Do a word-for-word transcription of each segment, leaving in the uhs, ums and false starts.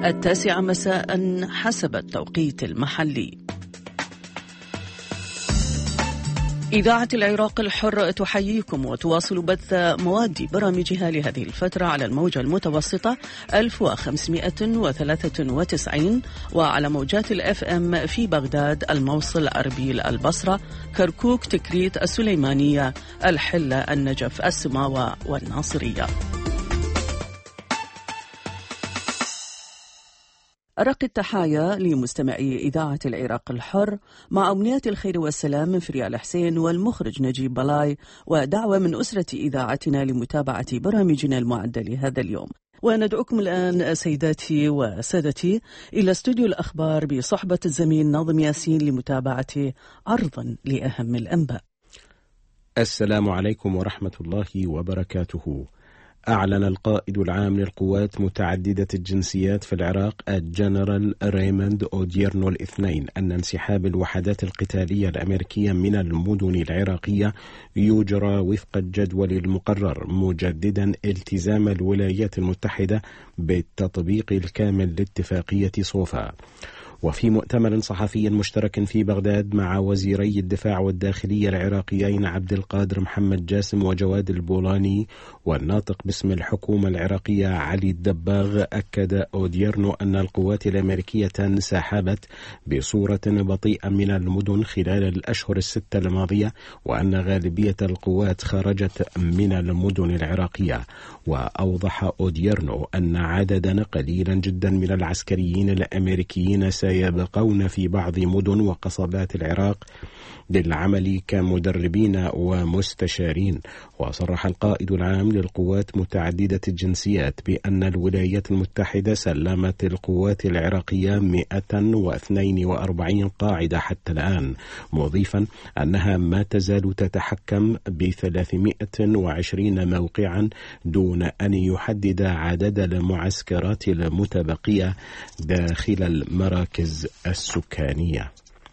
التاسعة مساء حسب التوقيت المحلي. إذاعة العراق الحر تحييكم وتواصل بث مواد برامجها لهذه الفترة على الموجة المتوسطة ألف وخمسمائة وثلاثة وتسعين وعلى موجات الأف أم في بغداد، الموصل، أربيل، البصرة، كركوك، تكريت، السليمانية، الحلة، النجف، السماوة والناصرية. أرق التحايا لمستمعي إذاعة العراق الحر مع أمنيات الخير والسلام من فريال حسين والمخرج نجيب بلاي، ودعوة من أسرة إذاعتنا لمتابعة برامجنا المعدة لهذا اليوم. وندعوكم الآن سيداتي وسادتي إلى استوديو الأخبار بصحبة الزميل ناظم ياسين لمتابعة عرضا لأهم الأنباء. السلام عليكم ورحمة الله وبركاته. أعلن القائد العام للقوات متعددة الجنسيات في العراق الجنرال ريموند أوديرنو الاثنين أن انسحاب الوحدات القتالية الأمريكية من المدن العراقية يجرى وفق الجدول المقرر، مجددا التزام الولايات المتحدة بالتطبيق الكامل لاتفاقية صوفا. وفي مؤتمر صحفي مشترك في بغداد مع وزيري الدفاع والداخلية العراقيين عبد القادر محمد جاسم وجواد البولاني والناطق باسم الحكومة العراقية علي الدباغ، أكد أوديرنو أن القوات الأمريكية انسحبت بصورة بطيئة من المدن خلال الأشهر الستة الماضية، وأن غالبية القوات خرجت من المدن العراقية. وأوضح أوديرنو أن عددا قليلا جدا من العسكريين الأمريكيين سيبقون في بعض مدن وقصبات العراق للعمل كمدربين ومستشارين. وصرح القائد العام للقوات متعددة الجنسيات بأن الولايات المتحدة سلمت القوات العراقية مئة واثنين وأربعين قاعدة حتى الآن، مضيفا أنها ما تزال تتحكم بثلاثمائة وعشرين موقعا دون أن يحدد عدد المعسكرات المتبقية داخل المراكز السكانية.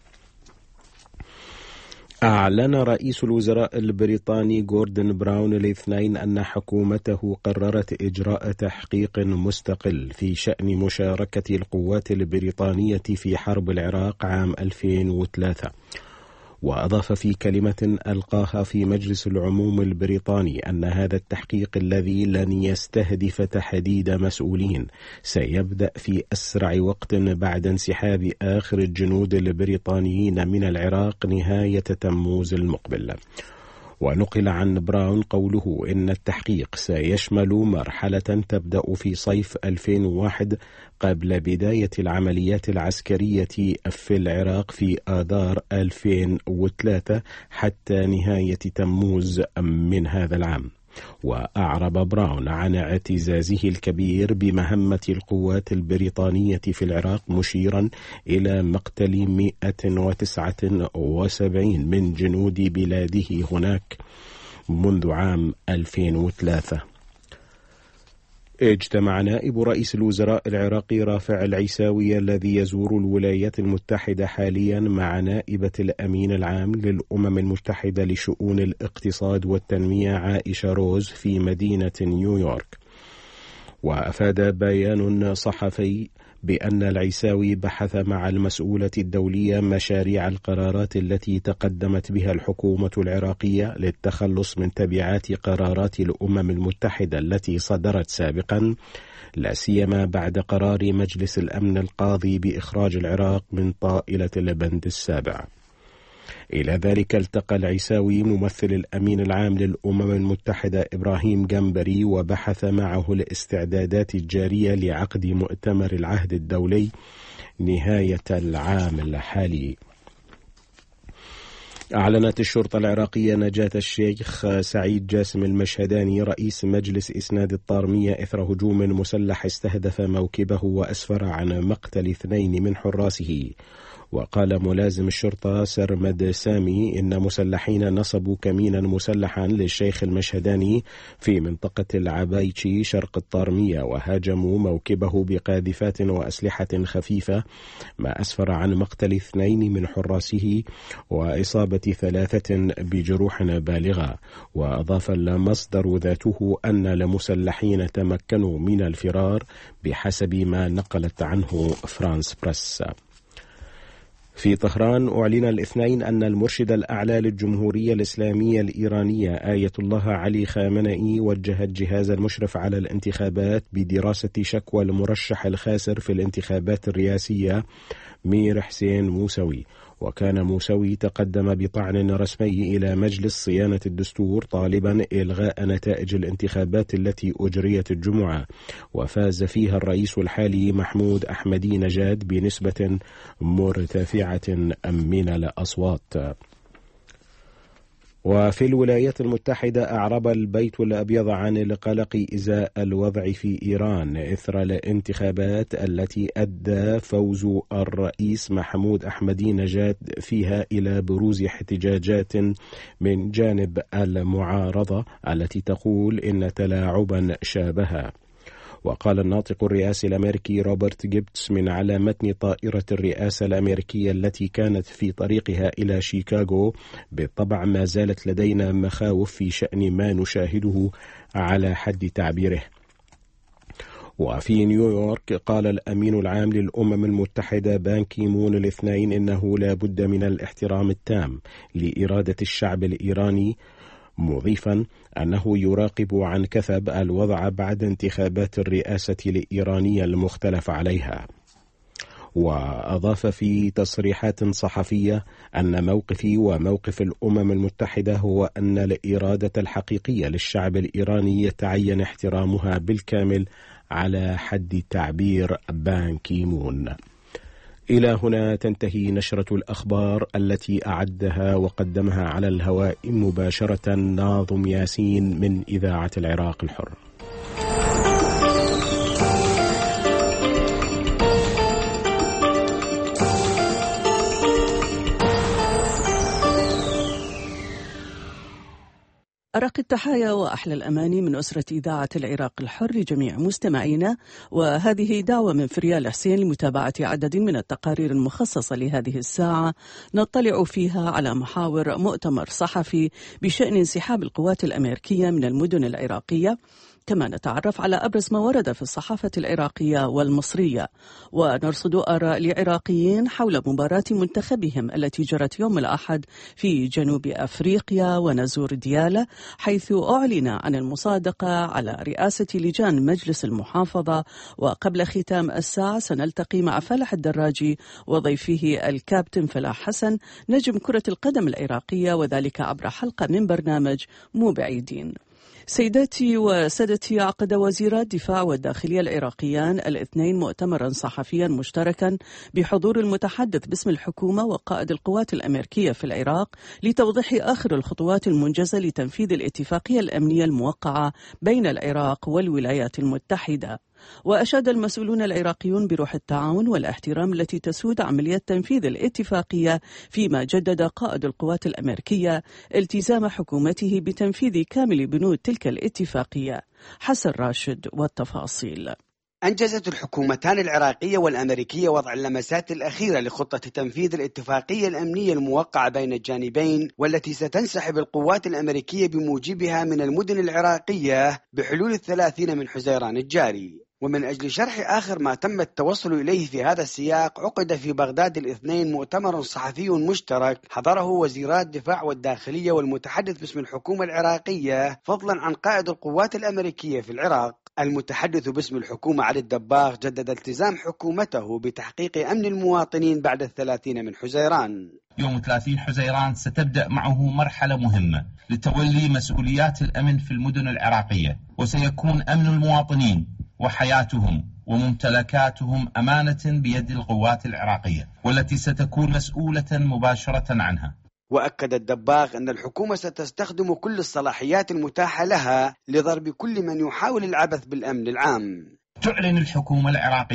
أعلن رئيس الوزراء البريطاني غوردون براون الاثنين أن حكومته قررت إجراء تحقيق مستقل في شأن مشاركة القوات البريطانية في حرب العراق عام ألفين وثلاثة. وأضاف في كلمة ألقاها في مجلس العموم البريطاني أن هذا التحقيق الذي لن يستهدف تحديد مسؤولين سيبدأ في أسرع وقت بعد انسحاب آخر الجنود البريطانيين من العراق نهاية تموز المقبل. ونقل عن براون قوله إن التحقيق سيشمل مرحلة تبدأ في صيف ألفين وواحد قبل بداية العمليات العسكرية في العراق في آذار ألفين وثلاثة حتى نهاية تموز من هذا العام. وأعرب براون عن اعتزازه الكبير بمهمة القوات البريطانية في العراق، مشيرا إلى مقتل مئة وتسعة وسبعين من جنود بلاده هناك منذ عام ألفين وثلاثة. اجتمع نائب رئيس الوزراء العراقي رافع العيساوي الذي يزور الولايات المتحدة حاليا مع نائبة الأمين العام للأمم المتحدة لشؤون الاقتصاد والتنمية عائشة روز في مدينة نيويورك. وأفاد بيان صحفي بأن العيساوي بحث مع المسؤولة الدولية مشاريع القرارات التي تقدمت بها الحكومة العراقية للتخلص من تبعات قرارات الأمم المتحدة التي صدرت سابقا، لا سيما بعد قرار مجلس الأمن القاضي بإخراج العراق من طائلة البند السابع. إلى ذلك التقى العيساوي ممثل الأمين العام للأمم المتحدة إبراهيم جنبري وبحث معه الاستعدادات الجارية لعقد مؤتمر العهد الدولي نهاية العام الحالي. أعلنت الشرطة العراقية نجاة الشيخ سعيد جاسم المشهداني رئيس مجلس إسناد الطارمية إثر هجوم مسلح استهدف موكبه وأسفر عن مقتل اثنين من حراسه. وقال ملازم الشرطة سرمد سامي إن مسلحين نصبوا كمينا مسلحا للشيخ المشهداني في منطقة العبايتشي شرق الطارمية، وهاجموا موكبه بقاذفات وأسلحة خفيفة، ما أسفر عن مقتل اثنين من حراسه وإصابة ثلاثة بجروح بالغة. وأضاف المصدر ذاته أن المسلحين تمكنوا من الفرار بحسب ما نقلت عنه فرانس بريس. في طهران أعلن الاثنين أن المرشد الأعلى للجمهورية الإسلامية الإيرانية آية الله علي خامنئي وجه الجهاز المشرف على الانتخابات بدراسة شكوى المرشح الخاسر في الانتخابات الرئاسية مير حسين موسوي. وكان موسوي تقدم بطعن رسمي إلى مجلس صيانة الدستور طالبا إلغاء نتائج الانتخابات التي أجريت الجمعة، وفاز فيها الرئيس الحالي محمود أحمدي نجاد بنسبة مرتفعة من الأصوات. وفي الولايات المتحدة أعرب البيت الأبيض عن القلق إزاء الوضع في إيران إثر الانتخابات التي أدى فوز الرئيس محمود أحمدي نجاد فيها إلى بروز احتجاجات من جانب المعارضة التي تقول إن تلاعبا شابها. وقال الناطق الرئاسي الأمريكي روبرت جيبتس من على متن طائرة الرئاسة الأمريكية التي كانت في طريقها إلى شيكاغو: بالطبع ما زالت لدينا مخاوف في شأن ما نشاهده على حد تعبيره. وفي نيويورك قال الأمين العام للأمم المتحدة بان كي مون الاثنين إنه لا بد من الاحترام التام لإرادة الشعب الإيراني، مضيفا أنه يراقب عن كثب الوضع بعد انتخابات الرئاسة الإيرانية المختلف عليها. وأضاف في تصريحات صحفية أن موقفي وموقف الأمم المتحدة هو أن الإرادة الحقيقية للشعب الإيراني يتعين احترامها بالكامل على حد تعبير بان كي مون. إلى هنا تنتهي نشرة الأخبار التي أعدها وقدمها على الهواء مباشرة ناظم ياسين من إذاعة العراق الحر. أرق التحايا وأحلى الأماني من أسرة إذاعة العراق الحر لجميع مستمعينا، وهذه دعوة من فريال حسين لمتابعة عدد من التقارير المخصصة لهذه الساعة نطلع فيها على محاور مؤتمر صحفي بشأن انسحاب القوات الأمريكية من المدن العراقية، كما نتعرف على أبرز ما ورد في الصحافة العراقية والمصرية، ونرصد آراء العراقيين حول مباراة منتخبهم التي جرت يوم الأحد في جنوب أفريقيا، ونزور ديالى حيث أعلن عن المصادقة على رئاسة لجان مجلس المحافظة. وقبل ختام الساعة سنلتقي مع فلاح الدراجي وضيفه الكابتن فلاح حسن نجم كرة القدم العراقية، وذلك عبر حلقة من برنامج مو بعيدين. سيداتي وسادتي، عقد وزيرا الدفاع والداخلية العراقيان الاثنين مؤتمرا صحفيا مشتركا بحضور المتحدث باسم الحكومة وقائد القوات الأمريكية في العراق لتوضيح آخر الخطوات المنجزة لتنفيذ الاتفاقية الأمنية الموقعة بين العراق والولايات المتحدة. وأشاد المسؤولون العراقيون بروح التعاون والاحترام التي تسود عملية تنفيذ الاتفاقية، فيما جدد قائد القوات الأمريكية التزام حكومته بتنفيذ كامل بنود تلك الاتفاقية. حسن راشد والتفاصيل. أنجزت الحكومتان العراقية والأمريكية وضع اللمسات الأخيرة لخطة تنفيذ الاتفاقية الأمنية الموقعة بين الجانبين، والتي ستنسحب القوات الأمريكية بموجبها من المدن العراقية بحلول الثلاثين من حزيران الجاري. ومن أجل شرح آخر ما تم التوصل إليه في هذا السياق، عقد في بغداد الاثنين مؤتمر صحفي مشترك حضره وزيرا الدفاع والداخلية والمتحدث باسم الحكومة العراقية، فضلا عن قائد القوات الأمريكية في العراق. المتحدث باسم الحكومة علي الدباغ جدد التزام حكومته بتحقيق أمن المواطنين بعد الثلاثين من حزيران. يوم ثلاثين حزيران ستبدأ معه مرحلة مهمة لتولي مسؤوليات الأمن في المدن العراقية، وسيكون أمن المواطنين وحياتهم وممتلكاتهم أمانة بيد القوات العراقية، والتي ستكون مسؤولة مباشرة عنها. وأكد الدباغ أن الحكومة ستستخدم كل الصلاحيات المتاحة لها لضرب كل من يحاول العبث بالأمن العام. تعلن الحكومة العراقية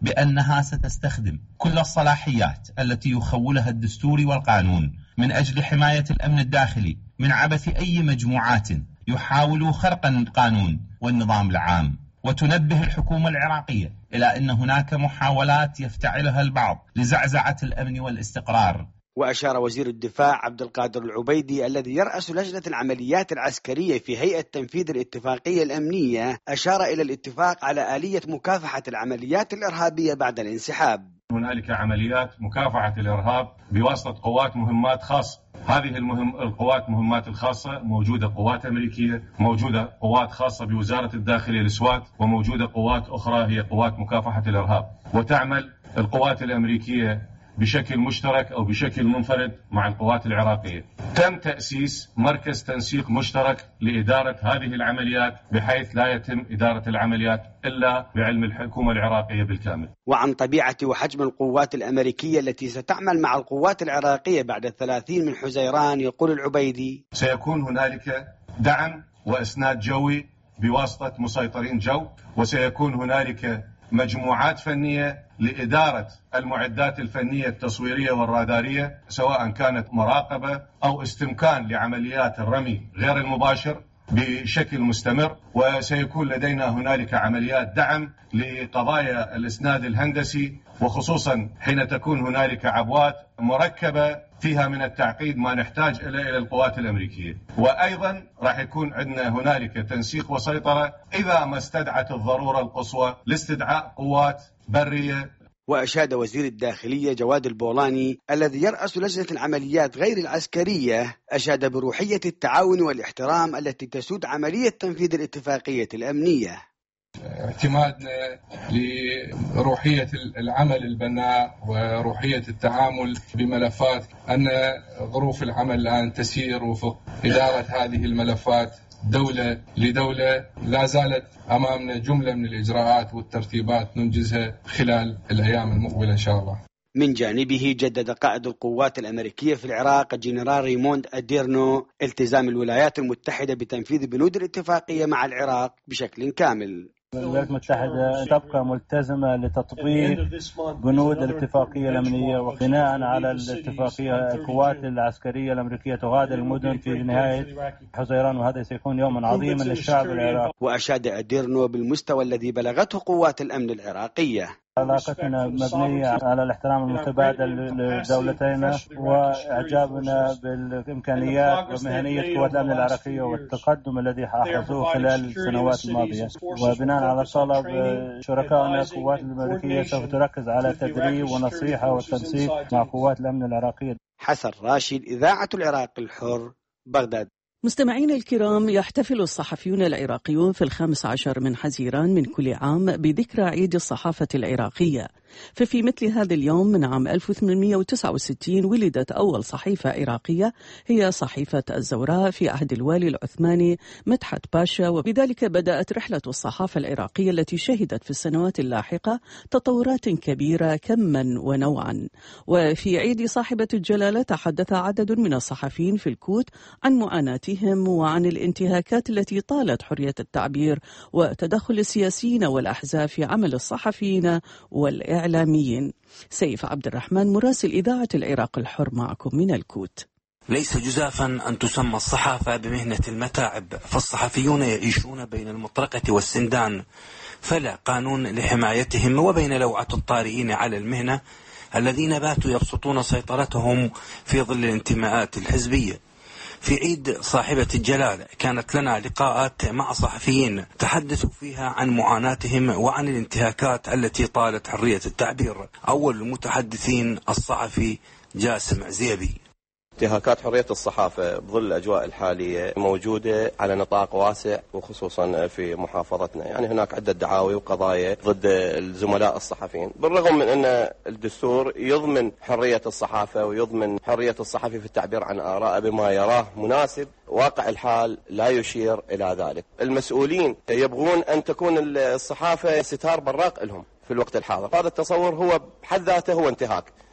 بأنها ستستخدم كل الصلاحيات التي يخولها الدستور والقانون من أجل حماية الأمن الداخلي من عبث أي مجموعات يحاول خرق القانون والنظام العام. وتنبه الحكومة العراقية إلى أن هناك محاولات يفتعلها البعض لزعزعة الأمن والاستقرار. وأشار وزير الدفاع عبد القادر العبيدي الذي يرأس لجنة العمليات العسكرية في هيئة تنفيذ الاتفاقية الأمنية، أشار إلى الاتفاق على آلية مكافحة العمليات الإرهابية بعد الانسحاب. هنالك عمليات مكافحة الإرهاب بواسطة قوات مهمات خاصة. هذه المهم القوات مهمات الخاصة موجودة قوات أمريكية، موجودة قوات خاصة بوزارة الداخلية السوات، وموجودة قوات أخرى هي قوات مكافحة الإرهاب. وتعمل القوات الأمريكية بشكل مشترك أو بشكل منفرد مع القوات العراقية. تم تأسيس مركز تنسيق مشترك لإدارة هذه العمليات بحيث لا يتم إدارة العمليات إلا بعلم الحكومة العراقية بالكامل. وعن طبيعة وحجم القوات الأمريكية التي ستعمل مع القوات العراقية بعد الثلاثين من حزيران، يقول العبيدي: سيكون هنالك دعم وإسناد جوي بواسطة مسيطرين جو، وسيكون هنالك مجموعات فنية لإدارة المعدات الفنية التصويرية والرادارية، سواء كانت مراقبة أو استمكان لعمليات الرمي غير المباشر بشكل مستمر. وسيكون لدينا هنالك عمليات دعم لقضايا الإسناد الهندسي، وخصوصا حين تكون هنالك عبوات مركبة فيها من التعقيد ما نحتاج إلى القوات الأمريكية. وأيضا راح يكون عندنا هنالك تنسيق وسيطرة إذا ما استدعت الضرورة القصوى لاستدعاء قوات برية. وأشاد وزير الداخلية جواد البولاني الذي يرأس لجنة العمليات غير العسكرية، أشاد بروحية التعاون والاحترام التي تسود عملية تنفيذ الاتفاقية الأمنية. اعتمادنا لروحية العمل البناء وروحية التعامل بملفات، أن ظروف العمل الآن تسير وفق إدارة هذه الملفات دولة لدولة. لا زالت أمامنا جملة من الإجراءات والترتيبات ننجزها خلال الأيام المقبلة إن شاء الله. من جانبه جدد قائد القوات الأمريكية في العراق الجنرال ريموند أديرنو التزام الولايات المتحدة بتنفيذ بنود الاتفاقية مع العراق بشكل كامل. الولايات المتحدة تبقى ملتزمة لتطبيق بنود الاتفاقية الأمنية، وبناء على الاتفاقية القوات العسكرية الأمريكية تغادر المدن في نهاية حزيران، وهذا سيكون يوما عظيما للشعب العراقي. وأشاد أديرنو بالمستوى الذي بلغته قوات الأمن العراقية. علاقتنا مبنية على الاحترام المتبادل لدولتينا، وإعجابنا بالإمكانيات ومهنية قوات الأمن العراقية والتقدم الذي حققوه خلال السنوات الماضية. وبناء على طلب شركائنا القوات الأمريكية سوف تركز على تدريب ونصيحة والتنسيق مع قوات الأمن العراقية. حسن راشد، إذاعة العراق الحر، بغداد. مستمعينا الكرام، يحتفل الصحفيون العراقيون في الخامس عشر من حزيران من كل عام بذكرى عيد الصحافة العراقية. ففي مثل هذا اليوم من عام ألف وثمانمئة وتسعة وستين ولدت أول صحيفة عراقية، هي صحيفة الزوراء في عهد الوالي العثماني مدحت باشا، وبذلك بدأت رحلة الصحافة العراقية التي شهدت في السنوات اللاحقة تطورات كبيرة كما ونوعا. وفي عيد صاحبة الجلالة تحدث عدد من الصحفيين في الكوت عن معاناتهم وعن الانتهاكات التي طالت حرية التعبير وتدخل السياسيين والأحزاب في عمل الصحفيين والإعلاميين. سيف عبد الرحمن مراسل إذاعة العراق الحر معكم من الكوت. ليس جزافا أن تسمى الصحافة بمهنة المتاعب، فالصحفيون يعيشون بين المطرقة والسندان، فلا قانون لحمايتهم، وبين لوعة الطارئين على المهنة الذين باتوا يبسطون سيطرتهم في ظل الانتماءات الحزبية. في عيد صاحبة الجلالة كانت لنا لقاءات مع صحفيين تحدثوا فيها عن معاناتهم وعن الانتهاكات التي طالت حرية التعبير. أول المتحدثين الصحفي جاسم عزيبي. انتهاكات حرية الصحافة بظل الأجواء الحالية موجودة على نطاق واسع، وخصوصا في محافظتنا. يعني هناك عدة دعاوي وقضايا ضد الزملاء الصحفيين، بالرغم من أن الدستور يضمن حرية الصحافة ويضمن حرية الصحفي في التعبير عن آراءه بما يراه مناسب. واقع الحال لا يشير إلى ذلك. المسؤولين يبغون أن تكون الصحافة ستار براق لهم في الوقت الحاضر. هذا التصور هو بحد ذاته هو انتهاك.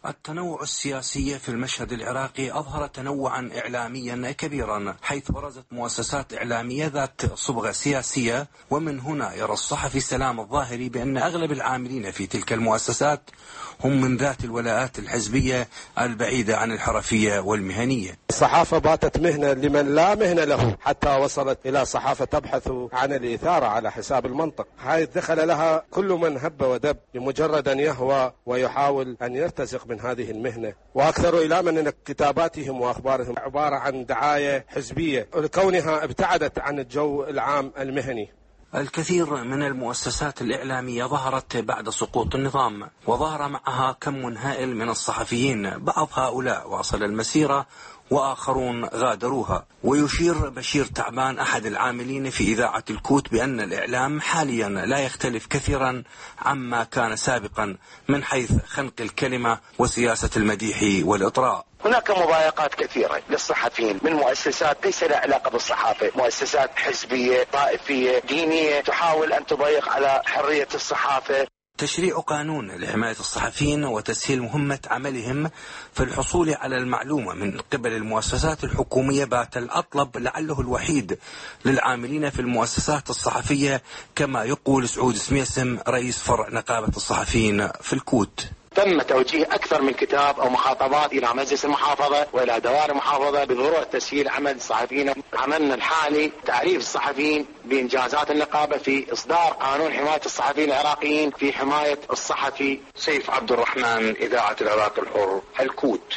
التنوع السياسي في المشهد العراقي أظهر تنوعا إعلاميا كبيرا، حيث برزت مؤسسات إعلامية ذات صبغة سياسية، ومن هنا يرى الصحفي سلام الظاهري بأن أغلب العاملين في تلك المؤسسات هم من ذات الولاءات الحزبية البعيدة عن الحرفية والمهنية. الصحافة باتت مهنة لمن لا مهنة له، حتى وصلت إلى صحافة تبحث عن الإثارة على حساب المنطق، حيث دخل لها كل من هب ودب لمجرد أن يهوى ويحاول أن يرتزق من هذه المهنة. وأكثر إلى من أن كتاباتهم وأخبارهم عبارة عن دعاية حزبية لكونها ابتعدت عن الجو العام المهني. الكثير من المؤسسات الإعلامية ظهرت بعد سقوط النظام، وظهر معها كم هائل من الصحفيين، بعض هؤلاء واصل المسيرة وآخرون غادروها. ويشير بشير تعبان أحد العاملين في إذاعة الكوت بأن الإعلام حاليا لا يختلف كثيرا عما كان سابقا من حيث خنق الكلمة وسياسة المديح والإطراء. هناك مضايقات كثيرة للصحفيين من مؤسسات ليس لها علاقة بالصحافة، مؤسسات حزبية طائفية دينية تحاول أن تضيق على حرية الصحافة. تشريع قانون لحماية الصحفيين وتسهيل مهمة عملهم في الحصول على المعلومة من قبل المؤسسات الحكومية بات الأطلب لعله الوحيد للعاملين في المؤسسات الصحفية، كما يقول سعود سميسم رئيس فرع نقابة الصحفيين في الكوت. تم توجيه أكثر من كتاب أو مخاطبات إلى مجلس المحافظة وإلى دوائر المحافظة بضرورة تسهيل عمل الصحفيين. عملنا الحالي تعريف الصحفيين بإنجازات النقابة في إصدار قانون حماية الصحفيين العراقيين في حماية الصحفي سيف عبد الرحمن، إذاعة العراق الحر، الكوت.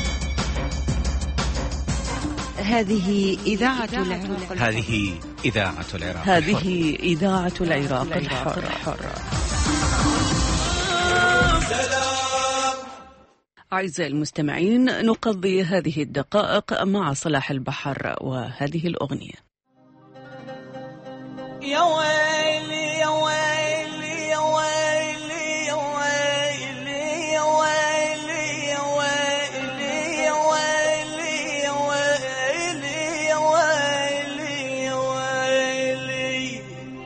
هذه إذاعة العراق. هذه إذاعة العراق. هذه إذاعة العراق الحر. أعزائي المستمعين، نقضي هذه الدقائق مع صلاح البحر وهذه الأغنية. يا ويلي يا ويلي يا ويلي يا ويلي يا ويلي يا ويلي يا ويلي يا ويلي يا ويلي يا ويلي.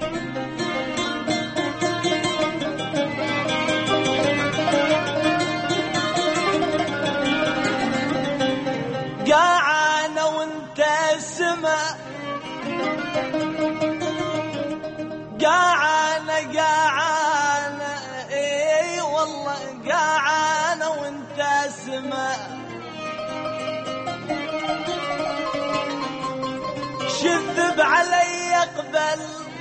قاعنا وانت السما، قاعنا قاعنا اي والله قاعنا وانت السما، شذب علي قبل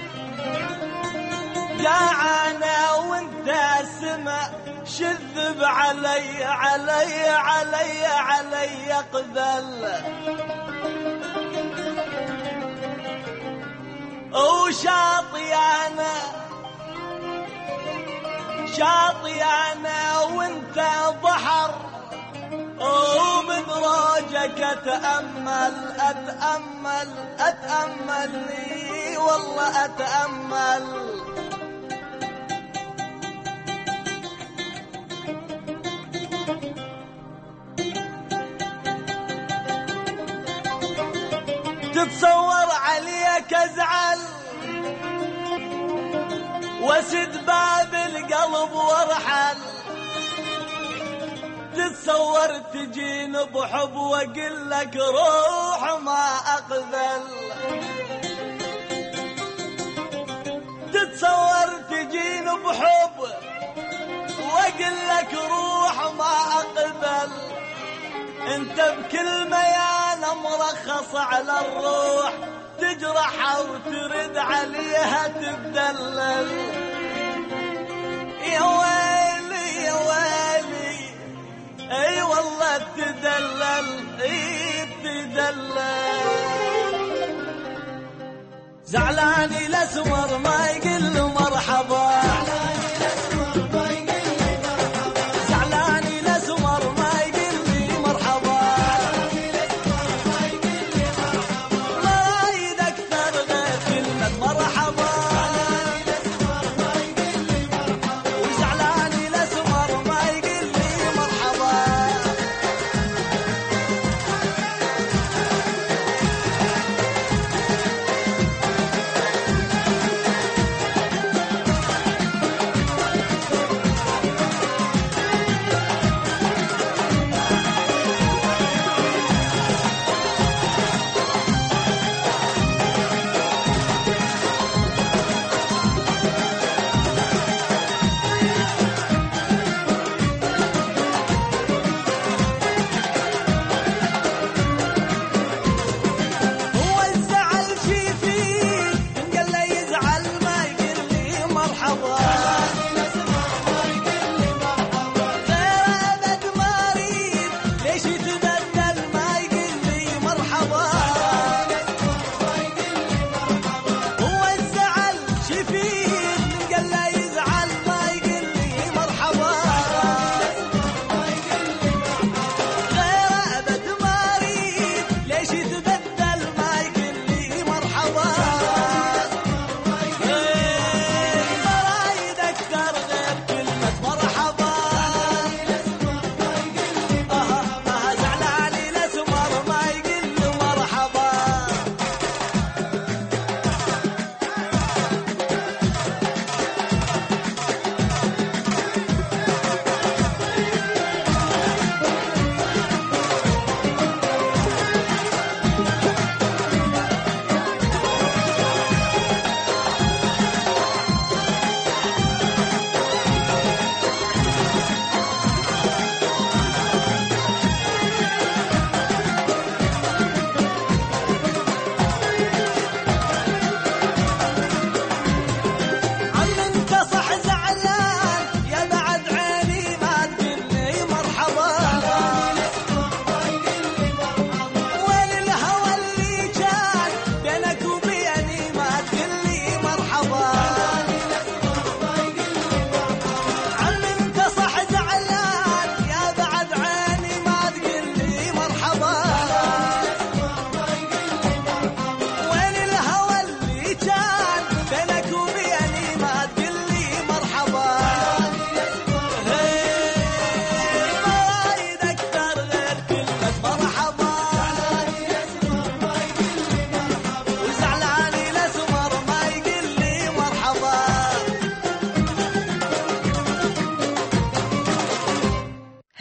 قاعنا وانت السما، شذب علي علي علي علي قبل. وشاطيانا شاطيانا وانت بحر، ومن روجك اتأمل اتأمل اتأمل والله اتأمل. تتصور عليك ازعل واسد باب القلب وارحل، تتصور تجين بحب واقول لك روح ما اقبل، تتصور تجين بحب واقول لك روح ما اقبل. انت بكل ميان مرخص على الروح، تجرح وترد عليها تبدلل. يا ويلي يا ويلي اي والله تدلل اي تدلل. زعلاني الاسمر ما يقل له مرحبا،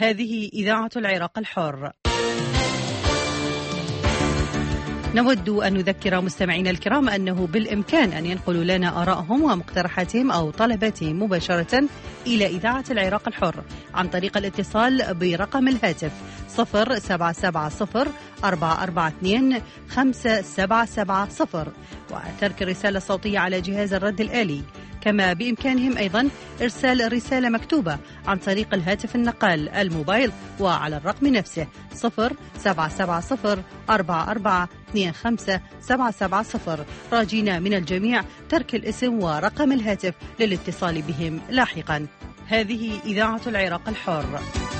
هذه إذاعة العراق الحر. نود أن نذكر مستمعينا الكرام أنه بالإمكان أن ينقلوا لنا آرائهم ومقترحاتهم أو طلباتهم مباشرة إلى إذاعة العراق الحر عن طريق الاتصال برقم الهاتف صفر سبعة سبعة صفر أربعة أربعة اثنين خمسة سبعة سبعة صفر وترك الرسالة الصوتية على جهاز الرد الآلي. كما بإمكانهم أيضا إرسال رسالة مكتوبة عن طريق الهاتف النقال الموبايل وعلى الرقم نفسه صفر سبعة سبعة صفر أربعة أربعة اثنين خمسة سبعة سبعة صفر، راجينا من الجميع ترك الاسم ورقم الهاتف للاتصال بهم لاحقا. هذه إذاعة العراق الحر.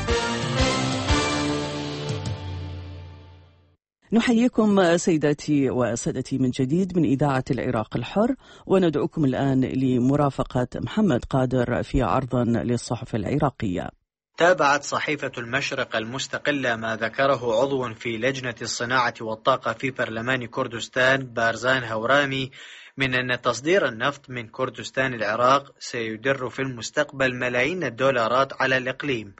نحييكم سيداتي وسادتي من جديد من إذاعة العراق الحر، وندعوكم الآن لمرافقة محمد قادر في عرض للصحف العراقية. تابعت صحيفة المشرق المستقلة ما ذكره عضو في لجنة الصناعة والطاقة في برلمان كردستان بارزان هورامي من أن تصدير النفط من كردستان العراق سيدر في المستقبل ملايين الدولارات على الإقليم،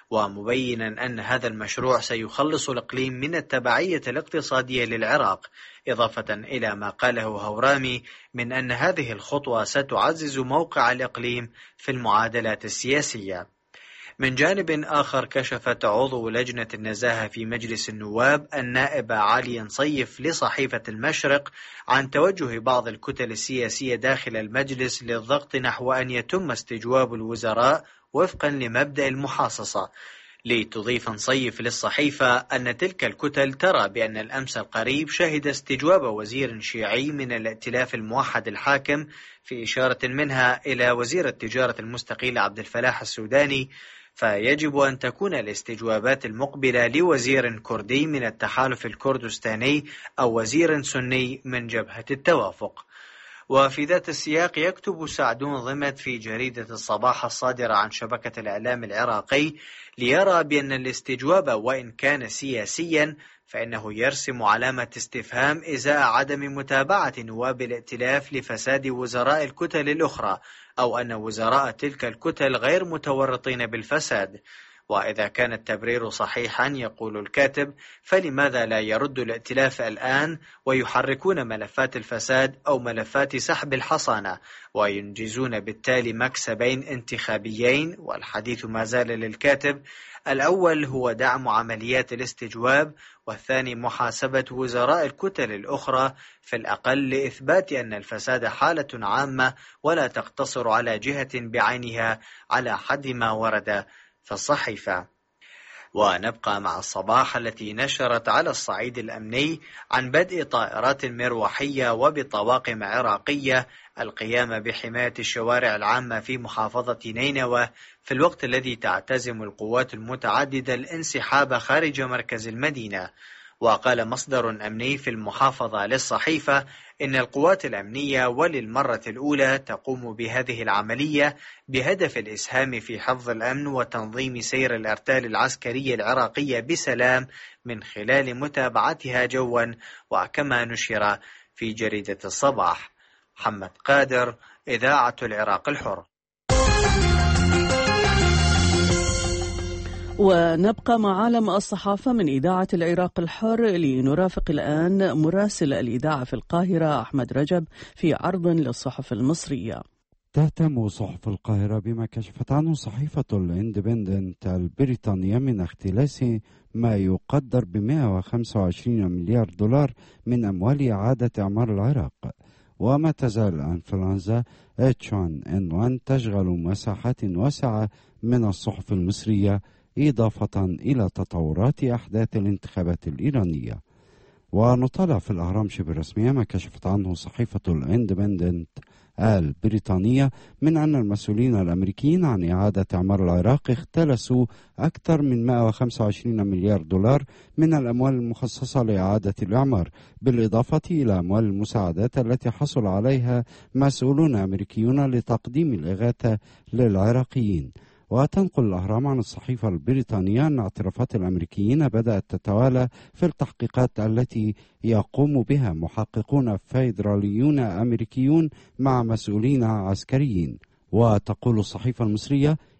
ومبينا أن هذا المشروع سيخلص الإقليم من التبعية الاقتصادية للعراق، إضافة إلى ما قاله هورامي من أن هذه الخطوة ستعزز موقع الإقليم في المعادلات السياسية. من جانب آخر، كشفت عضو لجنة النزاهة في مجلس النواب النائبة علي نصيف لصحيفة المشرق عن توجه بعض الكتل السياسية داخل المجلس للضغط نحو أن يتم استجواب الوزراء وفقا لمبدأ المحاصصة. لتضيف نصيف للصحيفة أن تلك الكتل ترى بأن الأمس القريب شهد استجواب وزير شيعي من الائتلاف الموحد الحاكم، في إشارة منها إلى وزير التجارة المستقيل عبد الفلاح السوداني، فيجب أن تكون الاستجوابات المقبلة لوزير كردي من التحالف الكردستاني أو وزير سني من جبهة التوافق. وفي ذات السياق، يكتب سعدون ضمت في جريدة الصباح الصادرة عن شبكة الإعلام العراقي ليرى بأن الاستجواب وإن كان سياسيا فإنه يرسم علامة استفهام إزاء عدم متابعة نواب الائتلاف لفساد وزراء الكتل الأخرى، أو أن وزراء تلك الكتل غير متورطين بالفساد. وإذا كان التبرير صحيحا، يقول الكاتب، فلماذا لا يرد الائتلاف الآن ويحركون ملفات الفساد أو ملفات سحب الحصانة، وينجزون بالتالي مكسبين انتخابيين؟ والحديث ما زال للكاتب. الأول هو دعم عمليات الاستجواب، والثاني محاسبة وزراء الكتل الأخرى في الأقل لإثبات أن الفساد حالة عامة ولا تقتصر على جهة بعينها على حد ما ورد في الصحيفة. ونبقى مع الصباح التي نشرت على الصعيد الأمني عن بدء طائرات مروحية وبطواقم عراقية القيام بحماية الشوارع العامة في محافظة نينوى، في الوقت الذي تعتزم القوات المتعددة الانسحاب خارج مركز المدينة. وقال مصدر أمني في المحافظة للصحيفة إن القوات الأمنية وللمرة الأولى تقوم بهذه العملية بهدف الإسهام في حفظ الأمن وتنظيم سير الأرتال العسكرية العراقية بسلام من خلال متابعتها جوا، وكما نشر في جريدة الصباح. محمد قادر، إذاعة العراق الحر. ونبقى مع عالم الصحافة من إذاعة العراق الحر لنرافق الآن مراسل الإذاعة في القاهرة أحمد رجب في عرض للصحف المصرية. تهتم صحف القاهرة بما كشفت عنه صحيفة الاندبندنت البريطانية من اختلاس ما يقدر ب مئة وخمسة وعشرين مليار دولار من أموال إعادة إعمار العراق. وما تزال الإنفلونزا إتش واحد إن واحد تشغل مساحات واسعة من الصحف المصرية، إضافة إلى تطورات أحداث الانتخابات الإيرانية. ونطلع في الأهرام شبه رسمية ما كشفت عنه صحيفة الاندبندنت البريطانية من أن المسؤولين الأمريكيين عن إعادة إعمار العراق اختلسوا أكثر من مئة وخمسة وعشرين مليار دولار من الأموال المخصصة لإعادة الإعمار، بالإضافة إلى أموال المساعدات التي حصل عليها مسؤولون أمريكيون لتقديم الإغاثة للعراقيين. وتنقل الأهرام عن الصحيفة البريطانية أن اعترافات الأمريكيين بدأت تتوالى في التحقيقات التي يقوم بها محققون فيدراليون أمريكيون مع مسؤولين عسكريين. وتقول الصحيفة المصرية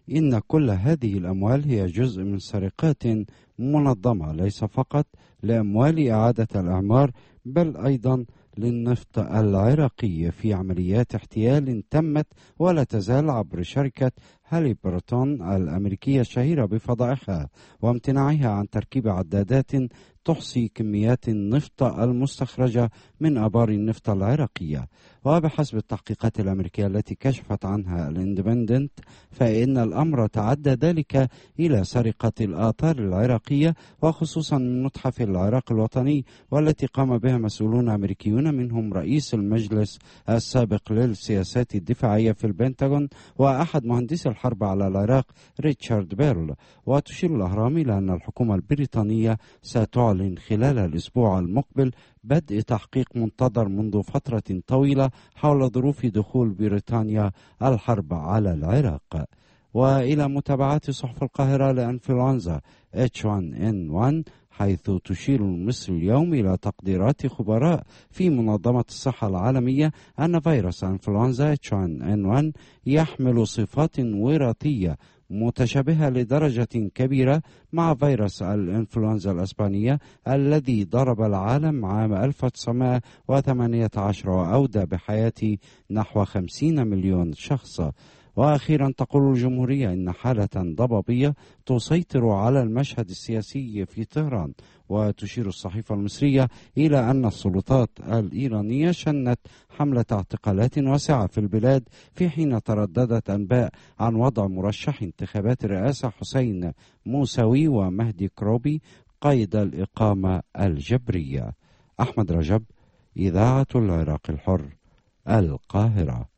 إن كل هذه الأموال هي جزء من سرقات منظمة، ليس فقط لأموال إعادة الإعمار بل أيضا للنفط العراقي في عمليات احتيال تمت ولا تزال عبر شركة هاليبرتون الأمريكية الشهيرة بفضائحها وامتناعها عن تركيب عدادات تحصي كميات النفط المستخرجة من آبار النفط العراقية. وبحسب التحقيقات الأمريكية التي كشفت عنها الاندبندنت فإن الأمر تعدى ذلك إلى سرقة الآثار العراقية وخصوصا من متحف العراق الوطني، والتي قام بها مسؤولون أمريكيون منهم رئيس المجلس السابق للسياسات الدفاعية في البنتاغون وأحد مهندسي الحرب على العراق ريتشارد بيرل. وتشير الأهرام إلى أن الحكومة البريطانية ستعلن خلال الأسبوع المقبل بدء تحقيق منتظر منذ فترة طويلة حول ظروف دخول بريطانيا الحرب على العراق. وإلى متابعة صحف القاهرة لأنفلونزا إتش وان إن وان، حيث تشير مصر اليوم إلى تقديرات خبراء في منظمة الصحة العالمية أن فيروس أنفلونزا إتش وان إن وان يحمل صفات وراثية متشابهة لدرجة كبيرة مع فيروس الإنفلونزا الإسبانية الذي ضرب العالم عام ألف وتسعمائة وثمانية عشر وأودى بحياة نحو خمسين مليون شخص. وأخيرا تقول الجمهورية إن حالة ضبابية تسيطر على المشهد السياسي في طهران. وتشير الصحيفة المصرية إلى أن السلطات الإيرانية شنت حملة اعتقالات واسعة في البلاد، في حين ترددت أنباء عن وضع مرشح انتخابات الرئاسة حسين موسوي ومهدي كروبي قيد الإقامة الجبرية. أحمد رجب، إذاعة العراق الحر، القاهرة.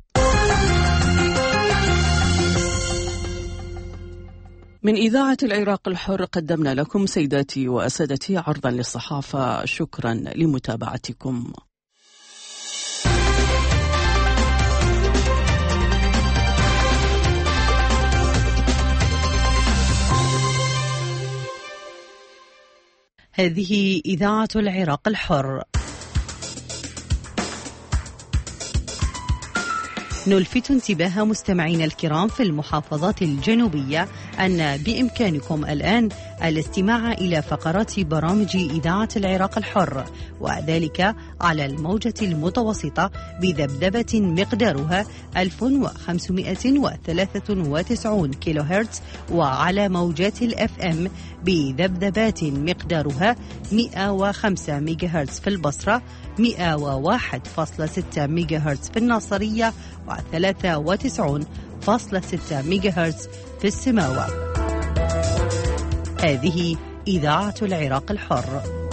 من إذاعة العراق الحر قدمنا لكم سيداتي وأسادتي عرضا للصحافة. شكرا لمتابعتكم. هذه إذاعة العراق الحر. نلفت انتباه مستمعينا الكرام في المحافظات الجنوبية أن بإمكانكم الآن الاستماع إلى فقرات برامج إذاعة العراق الحر، وذلك على الموجة المتوسطة بذبذبة مقدارها ألف وخمسمائة وثلاثة وتسعين كيلو هرتز، وعلى موجات الأف أم بذبذبات مقدارها مئة وخمسة ميجا هرتز في البصرة، مئة وواحد فاصلة ستة ميجا هرتز في الناصرية، وثلاثة وتسعين فاصلة ستة ميجا هرتز في السماوة. هذه إذاعة العراق الحر.